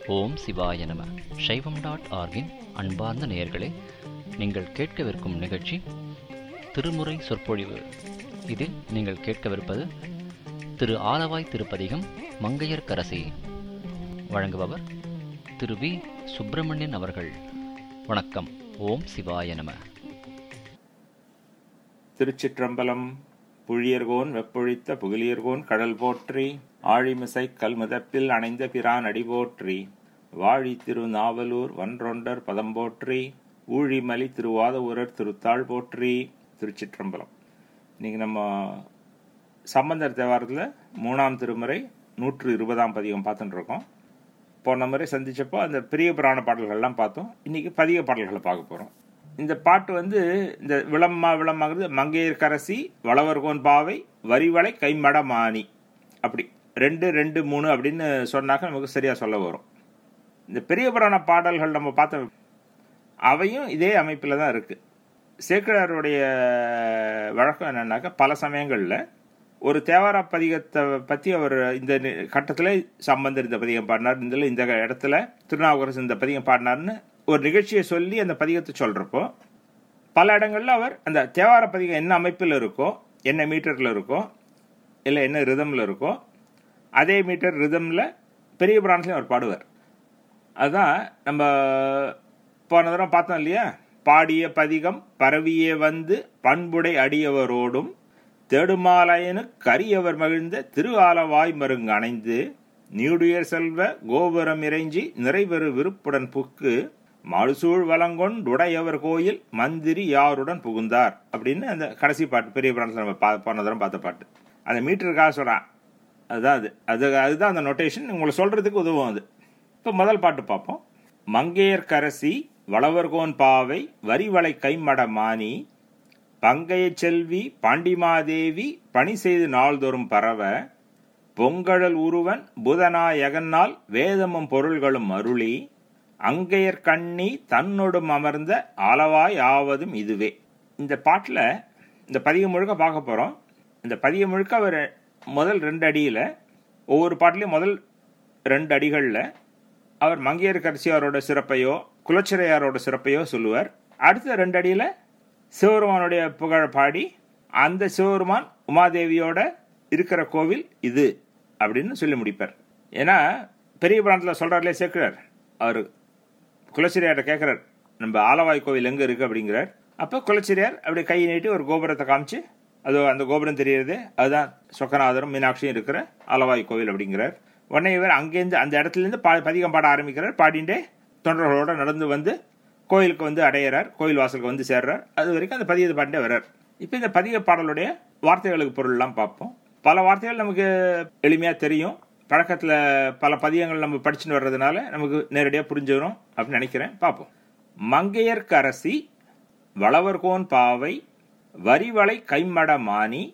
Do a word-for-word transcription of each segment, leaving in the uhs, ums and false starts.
ஓம் சிவாய நம. சைவம் டாட் ஆர்கின் அன்பார்ந்த நேயர்களே, நீங்கள் கேட்கவிருக்கும் நிகழ்ச்சி திருமுறை சொற்பொழிவு. இதில் நீங்கள் கேட்கவிருப்பது திரு ஆலவாய் திருப்பதிகம் மங்கையர் கரசி. வழங்குபவர் திரு வி சுப்பிரமணியன் அவர்கள். வணக்கம். ஓம் சிவாய நம. திருச்சிற்றம்பலம். புழியர்கோன் வெப்பொழித்த புகழியர்கோன் கடல் போற்றி, ஆழிமிசை கல்முதப்பில் அணைந்த பிரான் அடி போற்றி, வாழி திரு நாவலூர் வன்றொண்டர் பதம் போற்றி, ஊழிமலி திருவாத ஊரர் திருத்தாள் போற்றி. திருச்சிற்றம்பலம். இன்னைக்கு நம்ம சம்பந்தர் தேவாரத்தில் மூணாம் திருமுறை நூற்று இருபதாம் பதிகம் பார்த்துட்டு இருக்கோம். போன முறை சந்திச்சப்போ அந்த பெரிய புராண பாடல்கள்லாம் பார்த்தோம். இன்னைக்கு பதிக பாடல்களை பார்க்க போகிறோம். இந்த பாட்டு வந்து இந்த விளம்மா விளம்மாங்கிறது மங்கையர் கரசி வளவர்கோன் பாவை வரிவளை கைமட மானி, அப்படி ரெண்டு ரெண்டு மூணு அப்படின்னு சொன்னாக்க நமக்கு சரியாக சொல்ல வரும். இந்த பெரிய புராண பாடல்கள் நம்ம பார்த்த அவையும் இதே அமைப்பில் தான் இருக்குது. சேக்கிழாருடைய வழக்கம் என்னன்னாக்கா, பல சமயங்களில் ஒரு தேவார பதிகத்தை பற்றி அவர் இந்த கட்டத்தில் சம்பந்தர் இந்த பதிகம் பாடினார், இந்த இந்த இடத்துல திருநாவுக்கரசு இந்த பதிகம் பாடினார்னு ஒரு நிகழ்ச்சியை சொல்லி அந்த பதிகத்தை சொல்கிறப்போ பல இடங்களில் அவர் அந்த தேவார பதிகம் என்ன அமைப்பில் இருக்கோ, என்ன மீட்டரில் இருக்கோ, இல்லை என்ன ரிதமில் இருக்கோ, அதே மீட்டர் ரிதமில் பெரிய புராணத்துலையும் அவர் பாடுவார். அதுதான் நம்ம போன தடவை பார்த்தோம் இல்லையா, பாடிய பதிகம் பரவியே வந்து பண்புடை அடியவரோடும் தேடுமாலையனு கரியவர் மகிழ்ந்த திரு ஆலவாய் மருங்கு அணைந்து நீடுயர் செல்வ கோபுரம் இறைஞ்சி நிறைவெறு விருப்புடன் புக்கு மாடுசூழ் வலங்கொண்டுடையவர் கோயில் மந்திரி யாருடன் புகுந்தார் அப்படின்னு அந்த கடைசி பாட்டு பெரிய புராணத்தில் நம்ம பா போன தரம் பார்த்த பாட்டு. அந்த மீட்டருக்காக சொல்கிறான். அதுதான் அது அது அதுதான் அந்த நொட்டேஷன் உங்களை சொல்கிறதுக்கு உதவும் அது. இப்போ முதல் பாட்டு பார்ப்போம். மங்கையர் கரசி வளவர்கோன் பாவை வரிவளை கைமட மானி பங்கைய செல்வி பாண்டிமாதேவி பணி செய்து நாள்தோறும் பரவ பொங்கழல் உருவன் புதனாயகன்னால் வேதமும் பொருள்களும் அருளி அங்கையர் கண்ணி தன்னொடும் அமர்ந்த ஆலவாய் ஆவதும் இதுவே. இந்த பாட்டில் இந்த பதிகம் முழுக்க பார்க்க போகிறோம். இந்த பதிகம் முழுக்க அவர் முதல் ரெண்டு அடியில், ஒவ்வொரு பாட்டிலையும் முதல் ரெண்டு அடிகளில் அவர் மங்கையர் கரசியாரோட சிறப்பையோ குலச்சிறையாரோட சிறப்பையோ சொல்லுவார். அடுத்த ரெண்டு அடியில் சிவபெருமானுடைய புகழ பாடி அந்த சிவபெருமான் உமாதேவியோட இருக்கிற கோவில் இது அப்படின்னு சொல்லி முடிப்பார். ஏன்னா பெரிய புராணத்தில் சொல்கிறார்லே சேக்கிழார், அவர் குலச்சிறையார்ட்ட கேட்குறார், நம்ம ஆலவாய் கோவில் எங்கே இருக்குது அப்படிங்கிறார். அப்போ குலச்சிறையார் அப்படி கை நீட்டி ஒரு கோபுரத்தை காமிச்சு, அது அந்த கோபுரம் தெரியுது, அதுதான் சொக்கநாதரும் மீனாட்சியும் இருக்கிற ஆலவாய் கோவில் அப்படிங்கிறார். உடனே இவர் அங்கேருந்து அந்த இடத்துலேருந்து பா பதிகம் பாட ஆரம்பிக்கிறார். பாடிண்டே தொண்டர்களோட நடந்து வந்து கோயிலுக்கு வந்து அடையிறார், கோயில் வாசலுக்கு வந்து சேர்றார். அது வரைக்கும் அந்த பதிகத்தை பாடிண்டே வர்றார். இப்போ இந்த பதிக பாடலுடைய வார்த்தைகளுக்கு பொருள்லாம் பார்ப்போம். பல வார்த்தைகள் நமக்கு எளிமையாக தெரியும். பழக்கத்தில் பல பதியங்கள் நம்ம படிச்சுட்டு வர்றதுனால நமக்கு நேரடியாக புரிஞ்சு வரும் அப்படின்னு நினைக்கிறேன். பார்ப்போம். மங்கையர் கரசி வளவர்கோன் பாவை வரிவளை கைமட மானி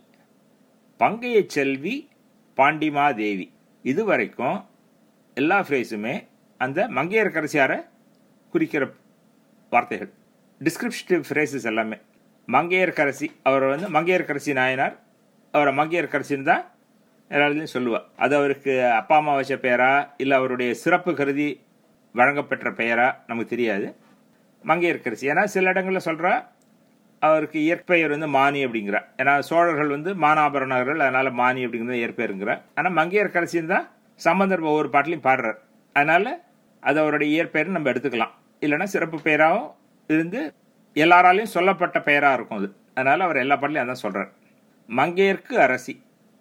பங்கைய செல்வி பாண்டிமாதேவி. இது வரைக்கும் எல்லா ஃப்ரேஸுமே அந்த மங்கையர் கரசியாரை குறிக்கிற வார்த்தைகள், டிஸ்கிரிப்டிவ் ஃப்ரேசஸ் எல்லாமே. மங்கையர் கரசி, அவர் வந்து மங்கையர் கரசி நாயனார், அவரை மங்கையர் கரசின்னு தான் எல்லாத்துலேயும் சொல்லுவாள். அது அவருக்கு அப்பா அம்மா வச்ச பெயரா இல்லை அவருடைய சிறப்பு கருதி வழங்கப்பெற்ற பெயரா நமக்கு தெரியாது. மங்கையர் கரசி. ஏன்னா சில இடங்களில் சொல்கிறா அவருக்கு இயற்பெயர் வந்து மானி அப்படிங்கிறா. ஏன்னா சோழர்கள் வந்து மானாபரணர்கள், அதனால் மானி அப்படிங்கிறது இயற்பெயருங்கிறா. ஆனால் மங்கையர் கரசின்னு தான் சம்பந்தர் ஒவ்வொரு பாட்டிலையும் பாடுறார். அதனால் அது அவருடைய இயற்பெயர்னு நம்ம எடுத்துக்கலாம். இல்லைன்னா சிறப்பு பெயராகவும் இருந்து எல்லாராலையும் சொல்லப்பட்ட பெயராக இருக்கும் அது. அதனால் அவர் எல்லா பாட்டிலையும் அதான் சொல்கிறார். மங்கையர்க்கு அரசி,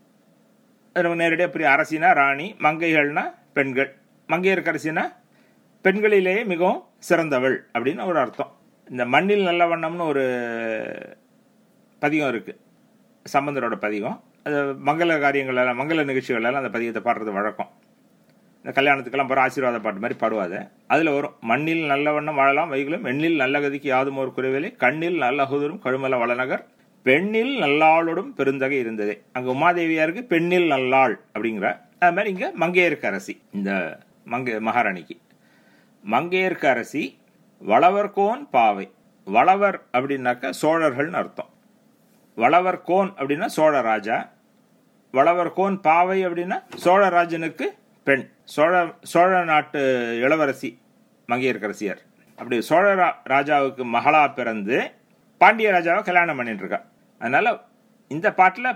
நமக்கு நேரடியாக புரிய. அரசினா ராணி, மங்கைகள்னா பெண்கள். மங்கையர் கரசினா பெண்களிலேயே மிகவும் சிறந்தவள் அப்படின்னு ஒரு அர்த்தம். இந்த மண்ணில் நல்ல வண்ணம்னு ஒரு பதிகம் இருக்குது, சம்பந்தரோட பதிகம். அது மங்கள காரியங்களெல்லாம் மங்கள நிகழ்ச்சிகளெல்லாம் அந்த பதிகத்தை பாடுறது வழக்கம். இந்த கல்யாணத்துக்கெல்லாம் போகிற ஆசீர்வாத பாட்டு மாதிரி பாடுவாத. அதில் வரும், மண்ணில் நல்ல வண்ணம் வாழலாம் வைகளும் எண்ணில் நல்ல கதிக்கு யாதும் ஒரு குறைவில்லை கண்ணில் நல்ல அகுதரும் கழுமல வளநகர் பெண்ணில் நல்லாளோடும் பெருந்தகை இருந்ததே. அங்கே உமாதேவியாருக்கு பெண்ணில் நல்லாள் அப்படிங்கிற. அது மாதிரி இங்கே மங்கையருக்கு அரசி, இந்த மங்கை மகாராணிக்கு. மங்கையருக்கு அரசி வளவர்கோன் பாவை. வளவர் அப்படின்னாக்க சோழர்கள்னு அர்த்தம். வளவர்கோன் அப்படின்னா சோழராஜா. வளவர்கோன் பாவை அப்படின்னா சோழராஜனுக்கு பெண். சோழ சோழ நாட்டு இளவரசி மங்கையர்க்கரசியார். அப்படி சோழ ராஜாவுக்கு மகளா பிறந்து பாண்டிய ராஜாவை கல்யாணம் பண்ணிட்டு இருக்கா. அதனால இந்த பாட்டில்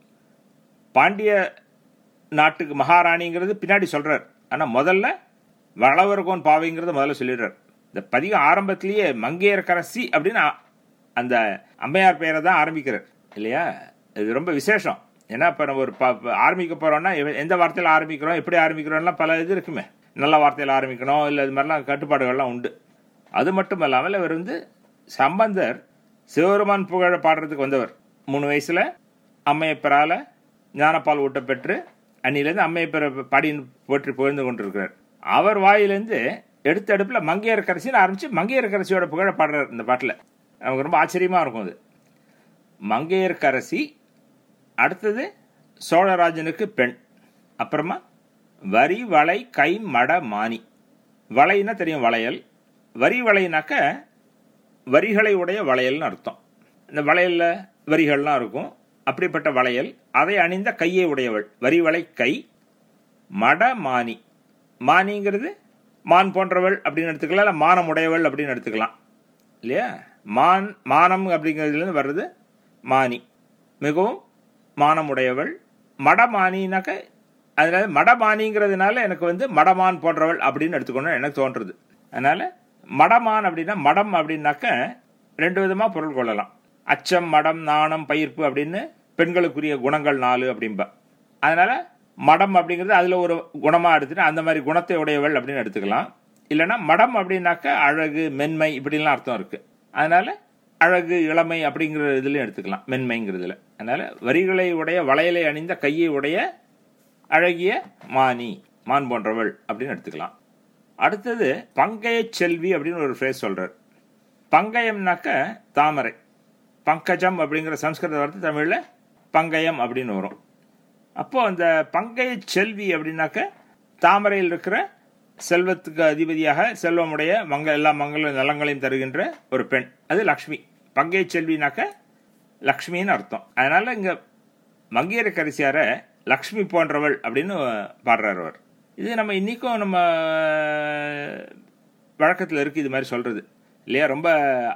பாண்டிய நாட்டுக்கு மகாராணிங்கிறது பின்னாடி சொல்றார். ஆனா முதல்ல வளவர்கோன் பாவைங்கிறத முதல்ல சொல்லிடுறார். இந்த பதிகம் ஆரம்பத்திலேயே மங்கையர்க்கரசி அப்படின்னு அந்த அம்மையார் பெயரை தான் ஆரம்பிக்கிறார் இல்லையா. இது ரொம்ப விசேஷம். ஏன்னா இப்போ நம்ம ஒரு ஆரம்பிக்க போறோம்னா எந்த வார்த்தையில் ஆரம்பிக்கிறோம், எப்படி ஆரம்பிக்கிறோம்லாம் பல இது இருக்குமே. நல்ல வார்த்தையில் ஆரம்பிக்கணும், இல்லை இது மாதிரிலாம் கட்டுப்பாடுகள்லாம் உண்டு. அது மட்டும் இல்லாமல் இவர் வந்து சம்பந்தர் சிவபெருமான் புகழ பாடுறதுக்கு வந்தவர். மூணு வயசுல அம்மையப்பரால ஞானப்பால் ஊட்ட பெற்று அன்னிலேருந்து அம்மையப்பரை பாடி போற்றி புகழ்ந்து கொண்டிருக்கிறார். அவர் வாயிலேருந்து எடுத்த அடுப்பில் மங்கையர்க்கரசின்னு ஆரம்பிச்சு மங்கையர்க்கரசியோட புகழ பாடுறார் இந்த பாட்டில். நமக்கு ரொம்ப ஆச்சரியமா இருக்கும். அது மங்கையர்க்கரசி, அடுத்தது சோழராஜனுக்கு பெண், அப்புறமா வரி வளை கை மட மானி. வளைன்னா தெரியும், வளையல். வரி வளைனாக்க வரிகளை உடைய வளையல்னு அர்த்தம். இந்த வளையல்ல வரிகள்லாம் இருக்கும், அப்படிப்பட்ட வளையல். அதை அணிந்த கையை உடையவள் வரி வளை கை. மட மானி, மானிங்கிறது மான் போன்றவள் அப்படின்னு எடுத்துக்கலாம், இல்லை மானம் உடையவள் அப்படின்னு எடுத்துக்கலாம் இல்லையா. மான் மானம் அப்படிங்கிறதுலேருந்து வர்றது மானி, மிகவும் மானம் உடையவள். மடமானினாக்க அதனால மடமானிங்கிறதுனால எனக்கு வந்து மடமான் போன்றவள் அப்படின்னு எடுத்துக்கணும் எனக்கு தோன்றுறது. அதனால மடமான் அப்படின்னா, மடம் அப்படின்னாக்க ரெண்டு விதமா பொருள் கொள்ளலாம். அச்சம், மடம், நாணம், பயிர்ப்பு அப்படின்னு பெண்களுக்குரிய குணங்கள் நாலு அப்படின்பா. அதனால மடம் அப்படிங்கிறது அதுல ஒரு குணமா எடுத்துட்டு அந்த மாதிரி குணத்தை உடையவள் அப்படின்னு எடுத்துக்கலாம். இல்லைன்னா மடம் அப்படின்னாக்க அழகு, மென்மை இப்படிலாம் அர்த்தம் இருக்கு. அதனால அழகு, இளமை அப்படிங்கிற இதுலயும் எடுத்துக்கலாம், மென்மைங்கிறதுல. அதனால வரிகளை உடைய வளையலை அணிந்த கையை உடைய அழகிய மானி, மான் போன்றவள் அப்படின்னு எடுத்துக்கலாம். அடுத்தது பங்கய செல்வி அப்படின்னு ஒரு ஃப்ரேஸ் சொல்றார். பங்கயம்னாக்க தாமரை. பங்கஜம் அப்படிங்கிற சம்ஸ்கிருத வார்த்தை தமிழ்ல பங்கயம் அப்படின்னு வரும். அப்போ அந்த பங்கய செல்வி அப்படின்னாக்க தாமரையில் இருக்கிற செல்வத்துக்கு அதிபதியாக செல்வமுடைய மங்க எல்லா மங்கள நலங்களையும் தருகின்ற ஒரு பெண், அது லக்ஷ்மி. பங்கய செல்வினாக்க லக்ஷ்மின்னு அர்த்தம். அதனால இங்க மங்கையர்க்கரசியார லக்ஷ்மி போன்றவள் அப்படின்னு பாடுறார் அவர். இது நம்ம இன்னைக்கும் நம்ம வழக்கத்தில் இருக்கு இது மாதிரி சொல்றது இல்லையா. ரொம்ப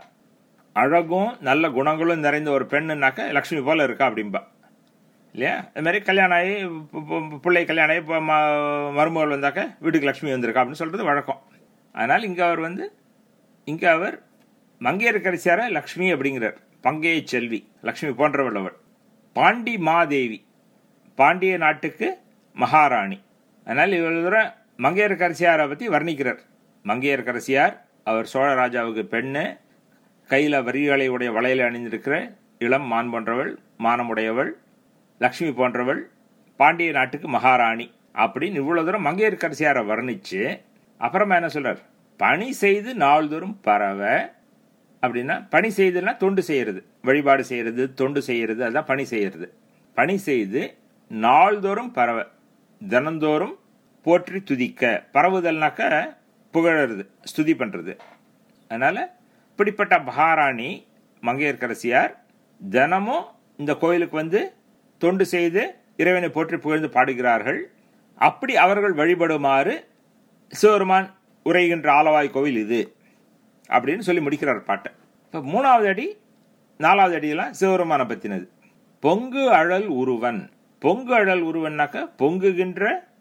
அழகும் நல்ல குணங்களும் நிறைந்த ஒரு பெண்ணுனாக்க லக்ஷ்மி போல இருக்கா அப்படின்பா இல்லையா. அது மாதிரி கல்யாணம் ஆகி பிள்ளை கல்யாணம் ஆகி இப்போ மருமகள் வந்தாக்க வீட்டுக்கு லக்ஷ்மி வந்திருக்கா அப்படின்னு சொல்றது வழக்கம். அதனால் இங்கே அவர் வந்து இங்கே அவர் மங்கையர்க்கரசியார லக்ஷ்மி அப்படிங்கிறார். பங்கைய செல்வி, லக்ஷ்மி போன்றவள் அவள். பாண்டி மாதேவி, பாண்டிய நாட்டுக்கு மகாராணி. அதனால் இவ்வளவு தூரம் மங்கையர்க்கரசியாரை பற்றி வர்ணிக்கிறார். மங்கையர்க்கரசியார் அவர் சோழராஜாவுக்கு பெண்ணு, கையில் வரிகளை உடைய வளையலை அணிந்திருக்கிற இளம் மான் போன்றவள், மானமுடையவள், லக்ஷ்மி போன்றவள், பாண்டிய நாட்டுக்கு மகாராணி அப்படின்னு இவ்வளவு தூரம் மங்கையர்க்கரசியாரை வர்ணிச்சு அப்புறமா என்ன சொல்றார், பணி செய்து நாள்தோறும் பரவ அப்படின்னா, பணி செய்துன்னா தொண்டு செய்யறது, வழிபாடு செய்யறது, தொண்டு செய்யறது, அதான் பணி செய்யறது. பணி செய்து நாள்தோறும் பரவ, தினந்தோறும் போற்றி துதிக்க. பரவுதல்னாக்க புகழறது, ஸ்துதி பண்றது. அதனால இப்படிப்பட்ட மகாராணி மங்கையர்க்கரசியார் தினமும் இந்த கோயிலுக்கு வந்து தொண்டு செய்து இறைவனை போற்றி புகழ்ந்து பாடுகிறார்கள். அப்படி அவர்கள் வழிபடுமாறு சிவபெருமான் உரைகின்ற ஆலவாய் கோவில் இது அப்படின்னு சொல்லி முடிக்கிறார் பாட்டை. இப்போ மூணாவது அடி நாலாவது அடியெல்லாம் சிவபெருமானை பத்தினது. பொங்கு அழல் உருவன். பொங்கு அழல் உருவன்னாக்க பொங்குகின்ற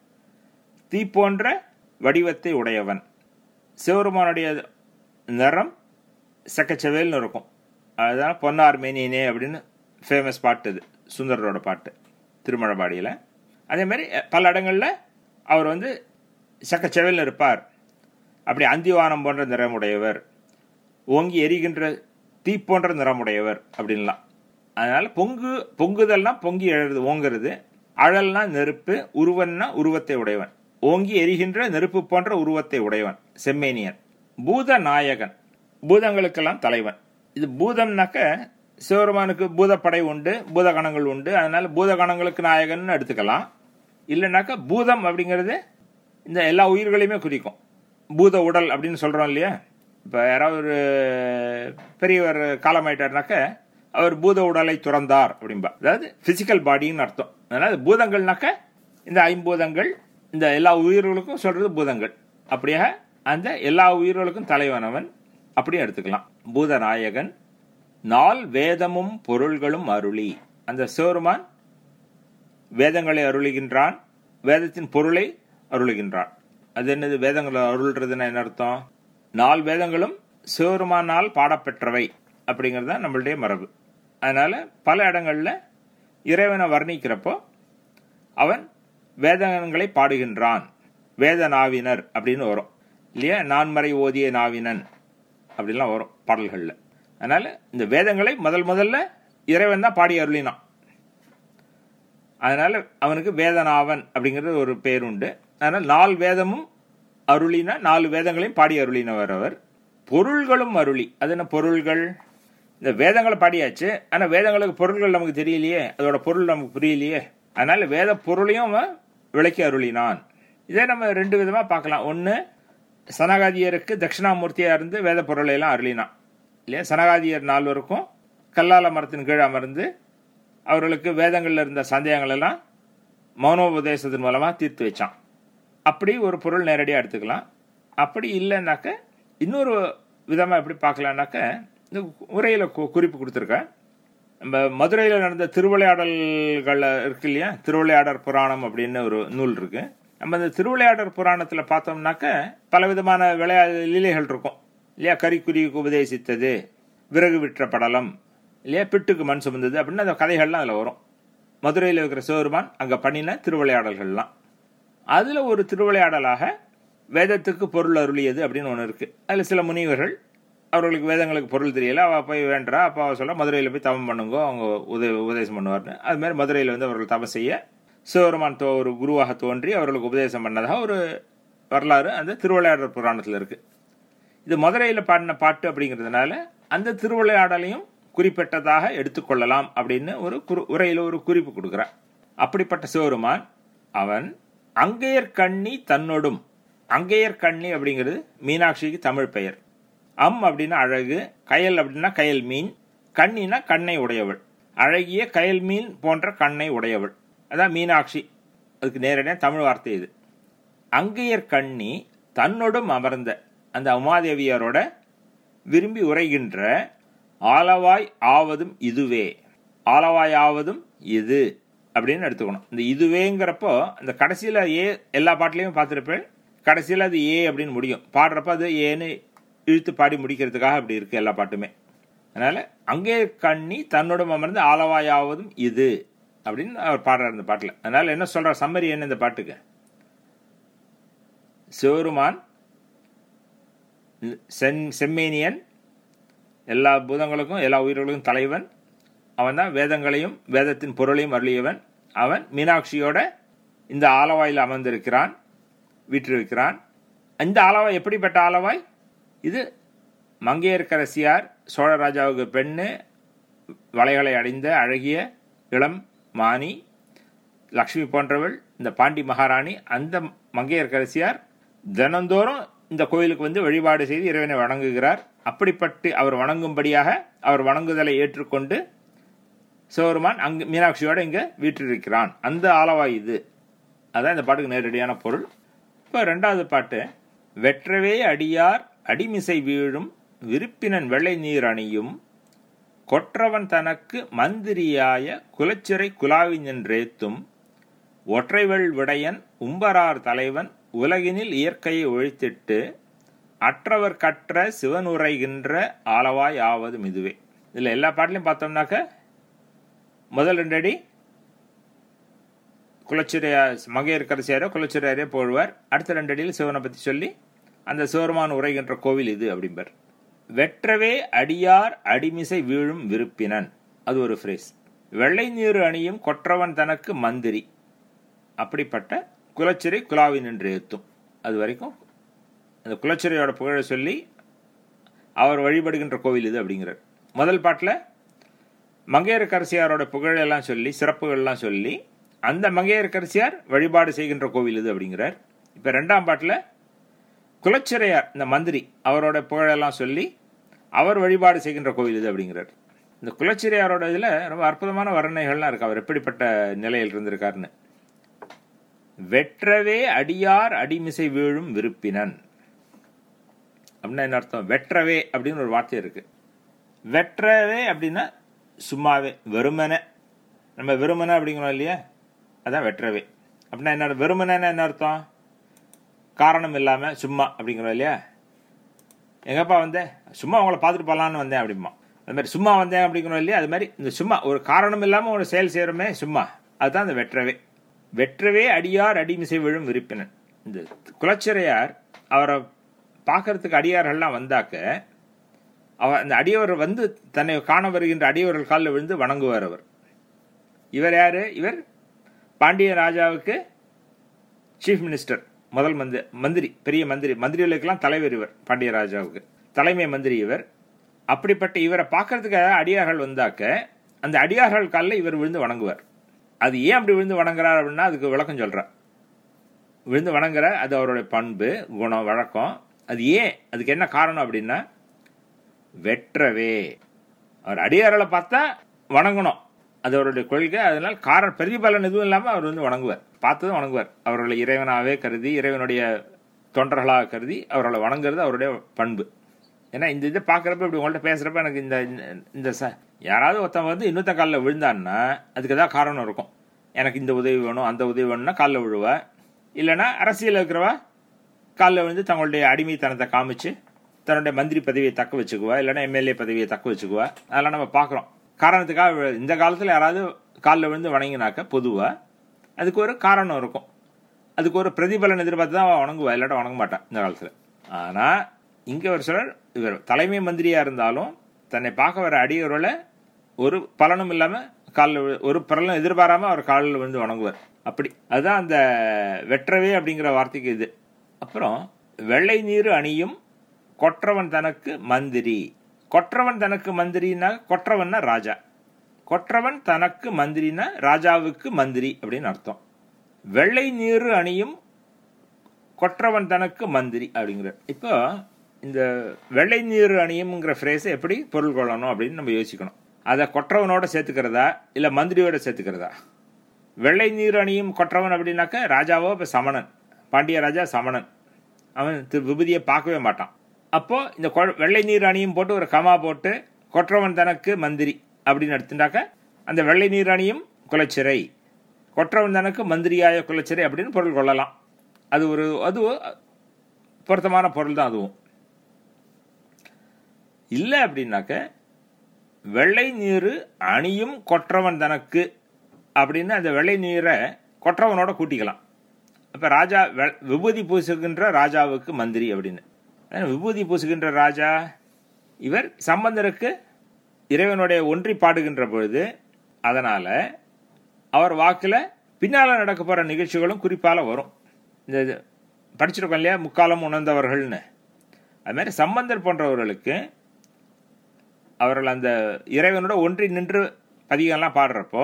தீ போன்ற வடிவத்தை உடையவன். சிவபெருமானுடைய நிறம் செக்கச்சவேல்னு இருக்கும். அதுதான் பொன்னார் மேனியனே அப்படின்னு ஃபேமஸ் பாட்டு, இது சுந்தரரோட பாட்டு திருமழபாடியில். அதே மாதிரி பல இடங்களில் அவர் வந்து செக்கச்சவேல்னு இருப்பார். அப்படி அந்திவானம் போன்ற நிறமுடையவர், ஓங்கி எரிகின்ற தீ போன்ற நிறமுடையவர் அப்படின்லாம். அதனால பொங்கு பொங்குதல்னா பொங்கி எழுது, ஓங்குறது. அழல்னா நெருப்பு, உருவன்னா உருவத்தை உடையவன், ஓங்கி எரிகின்ற நெருப்பு போன்ற உருவத்தை உடையவன், செம்மேனியன். பூத நாயகன், பூதங்களுக்கெல்லாம் தலைவன். இது பூதம்னாக்க சிவபெருமானுக்கு பூதப்படை உண்டு, பூதகணங்கள் உண்டு. அதனால பூதகணங்களுக்கு நாயகன் எடுத்துக்கலாம். இல்லைனாக்கா பூதம் அப்படிங்கிறது இந்த எல்லா உயிர்களையுமே குறிக்கும். பூத உடல் அப்படின்னு சொல்றோம் இல்லையா. இப்போ யாராவது ஒரு பெரியவர் காலமாயிட்டார்னாக்க அவர் பூத உடலை துறந்தார் அப்படின்பா. அதாவது பிசிக்கல் பாடின்னு அர்த்தம். அதனால பூதங்கள்னாக்க இந்த ஐம்பூதங்கள் இந்த எல்லா உயிர்களுக்கும் சொல்றது பூதங்கள். அப்படியாக அந்த எல்லா உயிர்களுக்கும் தலைவனவன் அப்படியே எடுத்துக்கலாம். பூதநாயகன் நால் வேதமும் பொருள்களும் அருளி. அந்த சிவருமான் வேதங்களை அருளுகின்றான், வேதத்தின் பொருளை அருளுகின்றான். அது என்னது? வேதங்களை அருள்றதுன்னா என்ன அர்த்தம்? நாலு வேதங்களும் சிவருமானால் பாடப்பெற்றவை அப்படிங்கிறது தான் நம்மளுடைய மரபு. அதனால பல இடங்கள்ல இறைவனை வர்ணிக்கிறப்போ அவன் வேதங்களை பாடுகின்றான், வேத நாவினர் அப்படின்னு வரும் இல்லையா? நான்மறை ஓதிய நாவினன் அப்படின்லாம் வரும் பாடல்கள்ல. அதனால இந்த வேதங்களை முதல் முதல்ல இறைவன் தான் பாடி அருளினான். அதனால அவனுக்கு வேதநாவன் அப்படிங்கிறது ஒரு பேர் உண்டு. அதனால நாலு வேதமும் அருளினா நாலு வேதங்களையும் பாடி அருளினவர் அவர். பொருள்களும் அருளி. அது என்ன பொருள்கள்? இந்த வேதங்களை பாடியாச்சு, ஆனால் வேதங்களுக்கு பொருள்கள் நமக்கு தெரியலையே, அதோட பொருள் நமக்கு புரியலையே. அதனால வேத பொருளையும் அவன் விளக்கி அருளினான். இதே நம்ம ரெண்டு விதமா பார்க்கலாம். ஒன்று, சனகாதியருக்கு தட்சிணாமூர்த்தியா இருந்து வேத பொருளை எல்லாம் அருளினான் இல்லையா? சனகாதியர் நால்வருக்கும் கல்லால மரத்தின் கீழ் அமர்ந்து அவர்களுக்கு வேதங்கள்ல இருந்த சந்தேகங்கள் எல்லாம் மௌனோபதேசத்தின் மூலமா தீர்த்து வச்சான். அப்படி ஒரு பொருள் நேரடியாக எடுத்துக்கலாம். அப்படி இல்லைன்னாக்க இன்னொரு விதமா எப்படி பார்க்கலான்னாக்க, இந்த உரையில குறிப்பு கொடுத்துருக்கேன். நம்ம மதுரையில் நடந்த திருவிளையாடல்கள் இருக்கு இல்லையா? திருவிளையாடற் புராணம் அப்படின்னு ஒரு நூல் இருக்கு. நம்ம இந்த திருவிளையாடற் புராணத்துல பார்த்தோம்னாக்க பல விதமான விளையா லீலைகள் இருக்கும் இல்லையா? கரிக்குருவிக்கு உபதேசித்தது, விறகு விற்ற படலம் இல்லையா, பிட்டுக்கு மண் சுமந்தது அப்படின்னு அந்த கதைகள்லாம் அதில் வரும். மதுரையில் இருக்கிற சிவபெருமான் அங்கே பண்ணின திருவிளையாடல்கள்லாம். அதில் ஒரு திருவிளையாடலாக வேதத்துக்கு பொருள் அருளியது அப்படின்னு ஒன்று இருக்குது. அதில் சில முனிவர்கள் அவர்களுக்கு வேதங்களுக்கு பொருள் தெரியல, அவள் போய் வேண்டா, அப்போ அவள் சொல்ல மதுரையில் போய் தவம் பண்ணுங்க, அவங்க உத உபதேசம் பண்ணுவார்னு. அதுமாதிரி மதுரையில் வந்து அவர்கள் தவம் செய்ய சிவபெருமான் தோ ஒரு குருவாக தோன்றி அவர்களுக்கு உபதேசம் பண்ணதாக ஒரு வரலாறு அந்த திருவிளையாடல் புராணத்தில் இருக்குது. இது மதுரையில் பாடின பாட்டு அப்படிங்கிறதுனால அந்த திருவிளையாடலையும் குறிப்பிட்டதாக எடுத்துக்கொள்ளலாம் அப்படின்னு ஒரு குறு உரையில் ஒரு குறிப்பு கொடுக்குறார். அப்படிப்பட்ட சிவபெருமான் அவன் அங்கையர் கண்ணி தன்னொடும். அங்கையர் கண்ணி அப்படிங்கிறது மீனாட்சிக்கு தமிழ் பெயர். அம் அப்படின்னா அழகு, கயல் அப்படின்னா கயல் மீன், கண்ணினா கண்ணை உடையவள், அழகிய கயல் மீன் போன்ற கண்ணை உடையவள், அதான் மீனாட்சி. அதுக்கு நேரடியாக தமிழ் வார்த்தை இது. அங்கையர் கண்ணி தன்னொடும் அமர்ந்த அந்த உமாதேவியாரோட விரும்பி உரைகின்ற ஆலவாய் ஆவதும் இதுவே. ஆலவாய் ஆவதும் இது அப்படின்னு எடுத்துக்கணும். இந்த இதுவேங்கிறப்போ அந்த கடைசியில் ஏ எல்லா பாட்டிலையும் பார்த்துருப்பேன். கடைசியில் அது ஏ அப்படின்னு முடியும். பாடுறப்ப அது ஏன்னு இழுத்து பாடி முடிக்கிறதுக்காக அப்படி இருக்கு எல்லா பாட்டுமே. அதனால அங்கே கண்ணி தன்னோடும் அமர்ந்து ஆலவாயாவதும் இது அப்படின்னு அவர் பாடுறார் இந்த பாட்டில். அதனால என்ன சொல்றார், சம்மரி என்ன இந்த பாட்டுக்கு? சிவருமான் சென் செம்மேனியன், எல்லா பூதங்களுக்கும் எல்லா உயிர்களுக்கும் தலைவன். அவன் தான் வேதங்களையும் வேதத்தின் பொருளையும் அருளியவன். அவன் மீனாட்சியோட இந்த ஆலவாயில் அமர்ந்திருக்கிறான், வீற்றிருக்கிறான். இந்த ஆலவாய் எப்படிப்பட்ட ஆலவாய்? இது மங்கையர்க்கரசியார் சோழராஜாவுக்கு பெண்ணு, வளைகளை அடைந்த அழகிய இளம் மானி லக்ஷ்மி போன்றவள் இந்த பாண்டி மகாராணி. அந்த மங்கையர்க்கரசியார் தினந்தோறும் இந்த கோயிலுக்கு வந்து வழிபாடு செய்து இறைவனை வணங்குகிறார். அப்படிப்பட்டு அவர் வணங்கும்படியாக அவர் வணங்குதலை ஏற்றுக்கொண்டு சிவபெருமான் அங்கு மீனாட்சியோட இங்க வீற்றிருக்கிறான். அந்த ஆலவாய் இது. அதான் இந்த பாட்டுக்கு நேரடியான பொருள். இப்போ ரெண்டாவது பாட்டு, வெற்றவே அடியார் அடிமிசை வீழும் விருப்பினன் வெள்ளை நீர் அணியும் கொற்றவன் தனக்கு மந்திரியாய குலச்சிறை குலாவி நின்றேத்தும் ஒற்றைவள் விடையன் உம்பரார் தலைவன் உலகினில் இயற்கையை ஒழித்திட்டு அற்றவர் கற்ற சிவனுரைகின்ற ஆலவாய் ஆவதும் இதுவே. இதில் எல்லா பாட்டிலையும் பார்த்தோம்னாக்க முதல் ரெண்டு அடி குலச்சிறையா மங்கையர்க்கரசியாரோ குலச்சிறையாரே போடுவார். அடுத்த ரெண்டு அடியில் சிவனை பற்றி சொல்லி அந்த சிவருமான் உரைகின்ற கோவில் இது அப்படிம்பார். வெற்றவே அடியார் அடிமிசை வீழும் விருப்பினன், அது ஒரு ஃப்ரேஸ். வெள்ளை நீர் அணியும் கொற்றவன் தனக்கு மந்திரி, அப்படிப்பட்ட குலச்சிறை குலாவி நின்று ஏத்தும். அது வரைக்கும் அந்த குலச்சிறையோட புகழை சொல்லி அவர் வழிபடுகின்ற கோவில் இது அப்படிங்கிறார். முதல் பாட்டில் மங்கையர்க்கரசியாரோட புகழெல்லாம் சொல்லி சிறப்புகள்லாம் சொல்லி அந்த மங்கையர்க்கரசியார் வழிபாடு செய்கின்ற கோவில் இது அப்படிங்கிறார். இப்போ ரெண்டாம் பாட்டில் குலச்சிறையார் இந்த மந்திரி அவரோட புகழெல்லாம் சொல்லி அவர் வழிபாடு செய்கின்ற கோவில் இது அப்படிங்கிறார். இந்த குலச்சிறையாரோட இதில் ரொம்ப அற்புதமான வர்ணனைகள்லாம் இருக்கு, அவர் எப்படிப்பட்ட நிலையில் இருந்திருக்காருன்னு. வெற்றவே அடியார் அடிமிசை வீழும் விருப்பினன் அப்படின்னா என்ன அர்த்தம்? வெற்றவே அப்படின்னு ஒரு வார்த்தை இருக்கு. வெற்றவே அப்படின்னா சும்மாவே, வெறுமனை. நம்ம வெறுமனை அப்படிங்கிறோம் இல்லையா, அதான் வெற்றவே. அப்படின்னா என்ன? வெறுமனைன்னா என்ன அர்த்தம்? காரணம் இல்லாம சும்மா அப்படிங்கிறோம் இல்லையா. எங்கப்பா வந்தேன்? சும்மா உங்களை பார்த்துட்டு போகலான்னு வந்தேன் அப்படிமா. அது மாதிரி சும்மா வந்தேன் அப்படிங்கிறோம் இல்லையா. அது மாதிரி இந்த சும்மா ஒரு காரணம் இல்லாமல் ஒரு செயல் செய்கிறோமே சும்மா, அதுதான் இந்த வெற்றவே. வெற்றவே அடியார் அடிமிசை விழும் விருப்பினன். இந்த குலச்சிறையார் அவரை பார்க்கறதுக்கு அடியார்கள்லாம் வந்தாக்க அவர் அந்த அடியவர் வந்து தன்னை காண வருகின்ற அடியவர்கள் காலில் விழுந்து வணங்குவார் அவர். இவர் யாரு? இவர் பாண்டிய ராஜாவுக்கு சீஃப் மினிஸ்டர், முதல் மந்திரி, மந்திரி பெரிய மந்திரி, மந்திரிகளுக்கெல்லாம் தலைவர் இவர். பாண்டிய ராஜாவுக்கு தலைமை மந்திரி இவர். அப்படிப்பட்ட இவரை பார்க்கறதுக்கு அடியார்கள் வந்தாக்க அந்த அடியார்கள் காலில் இவர் விழுந்து வணங்குவார். அது ஏன் அப்படி விழுந்து வணங்குறார் அப்படின்னா அதுக்கு விளக்கம் சொல்றார். விழுந்து வணங்குற அது அவருடைய பண்பு, குணம், வழக்கம். அது ஏன், அதுக்கு என்ன காரணம் அப்படின்னா வெற்றவே, அவர் அடியார்களை பார்த்தா வணங்கணும், அது அவருடைய கொள்கை. அதனால காரணம் பிரதிபலன் எதுவும் இல்லாமல் அவர் வந்து வணங்குவார், பார்த்ததும் வணங்குவார். அவர்களை இறைவனாகவே கருதி, இறைவனுடைய தொண்டர்களாக கருதி அவர்களை வணங்குறது அவருடைய பண்பு. ஏன்னா இந்த இதை பார்க்குறப்ப இப்படி உங்கள்கிட்ட பேசுகிறப்ப எனக்கு இந்த இந்த ச யாராவது ஒருத்தவங்க வந்து இன்னொத்த காலில் விழுந்தான்னா அதுக்கு ஏதாவது காரணம் இருக்கும். எனக்கு இந்த உதவி வேணும், அந்த உதவி வேணும்னா காலில் விழுவா. இல்லைன்னா அரசியல் இருக்கிறவா காலில் விழுந்து தங்களுடைய அடிமைத்தனத்தை காமிச்சு தன்னுடைய மந்திரி பதவியை தக்க வச்சுக்குவா, இல்லைன்னா எம்எல்ஏ பதவியை தக்க வச்சுக்குவா. அதெல்லாம் நம்ம பார்க்குறோம். காரணத்துக்காக இந்த காலத்தில் யாராவது காலில் விழுந்து வணங்கினாக்க பொதுவாக அதுக்கு ஒரு காரணம் இருக்கும், அதுக்கு ஒரு பிரதிபலன் எதிர்பார்த்து தான் வணங்குவா, இல்லாட்ட வணங்க மாட்டான் இந்த காலத்தில். ஆனால் இங்கே ஒரு சிலர் இவர் தலைமை மந்திரியாக இருந்தாலும் தன்னை பார்க்க வர அடியவர்களை ஒரு பலனும் இல்லாமல் காலில் ஒரு பலனும் எதிர்பாராமல் அவர் காலில் விழுந்து வணங்குவார். அப்படி அதுதான் அந்த வெற்றவே அப்படிங்கிற வார்த்தைக்கு இது. அப்புறம் வெள்ளை நீர் அணியும் கொற்றவன் தனக்கு மந்திரி. கொற்றவன் தனக்கு மந்திரினா, கொற்றவன்னா ராஜா, கொற்றவன் தனக்கு மந்திரினா ராஜாவுக்கு மந்திரி அப்படின்னு அர்த்தம். வெள்ளை நீர் அணியும் கொற்றவன் தனக்கு மந்திரி அப்படிங்கிற. இப்போ இந்த வெள்ளை நீர் அணியும்ங்கிற ஃப்ரேஸை எப்படி பொருள் கொள்ளணும் அப்படின்னு நம்ம யோசிக்கணும். அதை கொற்றவனோட சேர்த்துக்கிறதா இல்லை மந்திரியோட சேர்த்துக்கிறதா? வெள்ளை நீர் அணியும் கொற்றவன் அப்படின்னாக்க ராஜாவோ இப்போ சமணன், பாண்டிய ராஜா சமணன், அவன் விபூதியை பார்க்கவே மாட்டான். அப்போ இந்த வெள்ளை நீர் அணியும் போட்டு ஒரு கமா போட்டு கொற்றவன் தனக்கு மந்திரி அப்படின்னு எடுத்துட்டாக்க அந்த வெள்ளை நீர் அணியும் குலச்சிறை, கொற்றவன் தனக்கு மந்திரியாய குலச்சிறை அப்படின்னு பொருள் கொள்ளலாம். அது ஒரு அது பொருத்தமான பொருள் தான். அதுவும் இல்லை அப்படின்னாக்க வெள்ளை நீர் அணியும் கொற்றவன் தனக்கு அப்படின்னு அந்த வெள்ளை நீரை கொற்றவனோட கூட்டிக்கலாம். அப்போ ராஜா விபூதி பூசுகின்ற ராஜாவுக்கு மந்திரி அப்படின்னு. விபூதி பூசுகின்ற ராஜா இவர் சம்பந்தருக்கு இறைவனுடைய ஒன்றி பாடுகின்ற பொழுது அதனால் அவர் வாக்கில் பின்னால் நடக்க போகிற நிகழ்ச்சிகளும் குறிப்பால் வரும். இந்த படிச்சிருக்கோம் இல்லையா, முக்காலம் உணர்ந்தவர்கள்னு. அதுமாதிரி சம்பந்தர் போன்றவர்களுக்கு அவர்கள் அந்த இறைவனோட ஒன்றி நின்று பதிகம்லாம் பாடுறப்போ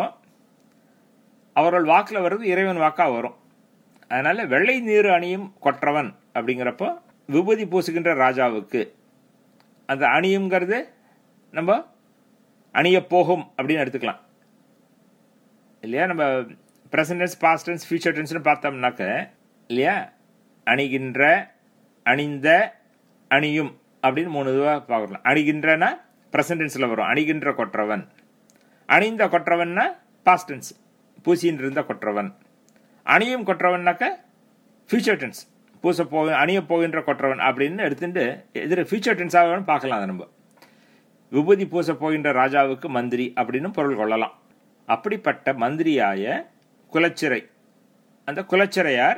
அவர்கள் வாக்கில் வர்றது இறைவன் வாக்காக வரும். அதனால் வெள்ளை நீர் அணியும் கொற்றவன் அப்படிங்கிறப்போ விபூதி பூசுகின்ற ராஜாவுக்கு அந்த அணியுங்கிறது நம்ம அணிய போகும் அப்படின்னு எடுத்துக்கலாம் இல்லையா. நம்ம present tense, past tense, future டென்ஸ்னு பார்த்தோம்னாக்க இல்லையா, அணிகின்ற, அணிந்த, அணியும் அப்படின்னு மூணு இதுவாக பார்க்கலாம். அணிகின்றனா ப்ரெசன்ட் டென்ஸில் வரும், அணிகின்ற கொற்றவன். அணிந்த கொற்றவன்னா பாஸ்ட் டென்ஸ், பூசின்னு இருந்த கொற்றவன். அணியும் கொற்றவன்னாக்க ஃபியூச்சர் டென்ஸ், பூச போக அணிய போகின்ற கொற்றவன் அப்படின்னு எடுத்துட்டு எதிர ஃபியூச்சர் டென்ஸாக பார்க்கலாம். அதை நம்ம விபூதி பூச போகின்ற ராஜாவுக்கு மந்திரி அப்படின்னு பொருள் கொள்ளலாம். அப்படிப்பட்ட மந்திரியாய குலச்சிறை, அந்த குலச்சிறையார்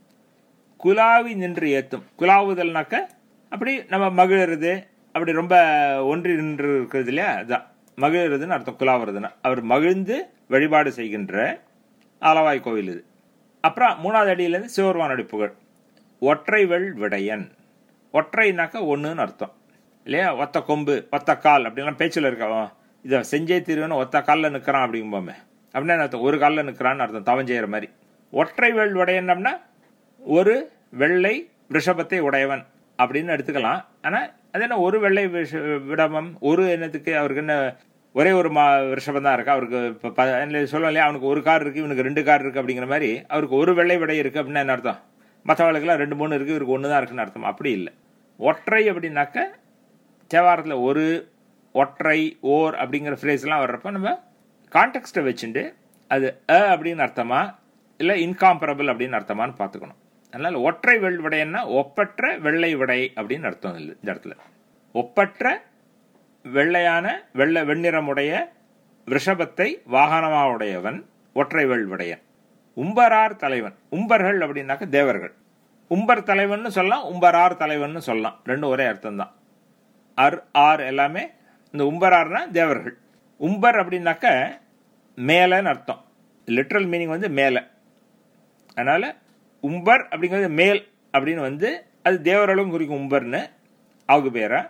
குலாவி நின்று ஏத்தும். குலாவுதல்னாக்க அப்படி நம்ம மகிழறது, அப்படி ரொம்ப ஒன்றி நின்று இருக்கிறது இல்லையா, அதுதான் மகிழறதுன்னு அர்த்தம். குலாவுறதுன்னா அவர் மகிழ்ந்து வழிபாடு செய்கின்ற ஆலவாய் கோவில் இது. அப்புறம் மூணாவது அடியிலேருந்து சிவருமானுடைய புகழ். ஒற்றை வெள் விடையன். ஒற்றைனாக்க ஒன்றுன்னு அர்த்தம் இல்லையா. ஒத்த கொம்பு, ஒத்த கால் அப்படின்லாம் பேச்சில் இருக்கா. இதை செஞ்சே தீர்வுன்னு ஒத்த காலில் நிற்கிறான் அப்படிங்கும்போமே அப்படின்னா அர்த்தம் ஒரு காலில் நிற்கிறான்னு அர்த்தம், தவம் செய்கிற மாதிரி. ஒற்றை வெள் விடையன்னம்னா ஒரு வெள்ளை ரிஷபத்தை உடையவன் அப்படின்னு எடுத்துக்கலாம். ஆனால் அது என்ன ஒரு வெள்ளை விடமம், ஒரு என்னத்துக்கு அவருக்கு என்ன ஒரே ஒரு மா ரிஷபம் தான் இருக்குது அவருக்கு. இப்போ சொல்லுவோம் இல்லையா, அவனுக்கு ஒரு கார் இருக்குது, இவனுக்கு ரெண்டு கார் இருக்குது அப்படிங்கிற மாதிரி அவருக்கு ஒரு வெள்ளை விடை இருக்குது அப்படின்னா என்ன அர்த்தம்? மற்றவர்களுக்கெல்லாம் ரெண்டு மூணு இருக்குது, இவருக்கு ஒன்று தான் இருக்குன்னு அர்த்தம். அப்படி இல்லை. ஒற்றை அப்படின்னாக்க தேவாரத்தில் ஒரு, ஒற்றை, ஓர் அப்படிங்கிற ஃப்ரேஸ்லாம் வர்றப்ப நம்ம கான்டெக்ஸ்ட்டை வச்சுட்டு அது அ அப்படின்னு அர்த்தமா இல்லை இன்காம்பரபிள் அப்படின்னு அர்த்தமானு பார்த்துக்கணும். அதனால் ஒற்றை வெள் விடைன்னா ஒப்பற்ற வெள்ளை விடை அப்படின்னு அர்த்தம் இல்லை இந்த இடத்துல. ஒப்பற்ற வெள்ளையான வெள்ளை வெண்ணிறமுடைய ரிஷபத்தை வாகனமாக உடையவன் ஒற்றை வெள் விடையன். உம்பரார் தலைவன். உம்பர்கள் அப்படின்னாக்க தேவர்கள். உம்பர் தலைவன் சொல்லலாம், உம்பரார் தலைவன் சொல்லலாம், ரெண்டும் ஒரே அர்த்தம் தான். அர் ஆர் எல்லாமே இந்த உம்பரார்னா தேவர்கள். உம்பர் அப்படின்னாக்க மேலன்னு அர்த்தம். லிட்ரல் மீனிங் வந்து மேலே. அதனால் உம்பர் அப்படிங்கிறது மேல் அப்படின்னு வந்து அது தேவர்களும் குறிக்கும் உம்பர்னு ஆகு பேரா.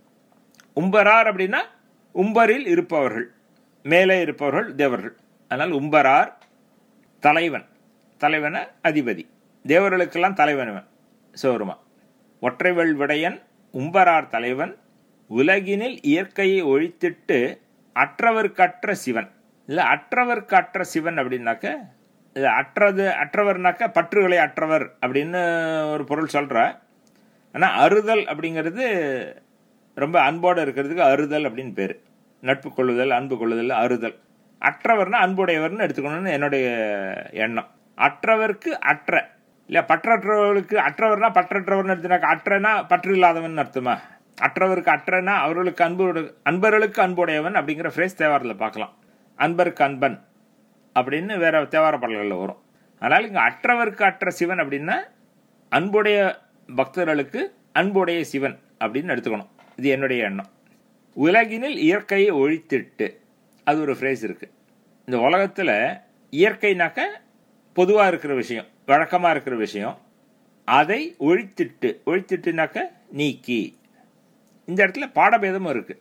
உம்பரார் அப்படின்னா உம்பரில் இருப்பவர்கள், மேலே இருப்பவர்கள் தேவர்கள். அதனால் உம்பரார் தலைவன். தலைவன அதிபதி, தேவர்களுக்கெல்லாம் தலைவனவன் சிவருமா. ஒற்றைவெள் விடையன் உம்பரார் தலைவன் உலகினில் இயற்கையை ஒழித்திட்டு அற்றவர்க்கற்ற சிவன். இல்லை அற்றவர்க்கு அற்ற சிவன் அப்படின்னாக்க இது அற்றது, அற்றவர்னாக்க பற்றுகளை அற்றவர் அப்படின்னு ஒரு பொருள் சொல்கிற. ஆனால் அறுதல் அப்படிங்கிறது ரொம்ப அன்போடு இருக்கிறதுக்கு அறுதல் அப்படின்னு பேர். நட்பு கொள்ளுதல், அன்பு கொள்ளுதல், அறுதல். அற்றவர்னா அன்புடையவர்னு எடுத்துக்கணும்னு என்னுடைய எண்ணம். அற்றவர்க்கு அற்ற இல்லை, பற்றற்றவர்களுக்கு அற்றவர்னா பற்றற்றவர்னு எடுத்துனாக்க அற்றனா பற்று இல்லாதவன் அர்த்தமா? அற்றவருக்கு அற்றனா அவர்களுக்கு அன்பு, அன்பர்களுக்கு அன்புடையவன் அப்படிங்கிற ஃப்ரேஸ் தேவாரத்தில் பார்க்கலாம். அன்பருக்கு அன்பன் அப்படின்னு வேற தேவார பாடல்களில் வரும். அதனால் இங்கே அற்றவருக்கு அற்ற சிவன் அப்படின்னா அன்புடைய பக்தர்களுக்கு அன்புடைய சிவன் அப்படின்னு எடுத்துக்கணும். இது என்னுடைய எண்ணம். உலகினில் இயற்கையை ஒழித்திட்டு, அது ஒரு ஃப்ரேஸ் இருக்கு. இந்த உலகத்தில் இயற்கைனாக்க பொதுவாக இருக்கிற விஷயம், வழக்கமாக இருக்கிற விஷயம், அதை ஒழித்திட்டு, ஒழித்திட்டுனாக்க நீக்கி. இந்த இடத்துல பாடபேதமும் இருக்கு.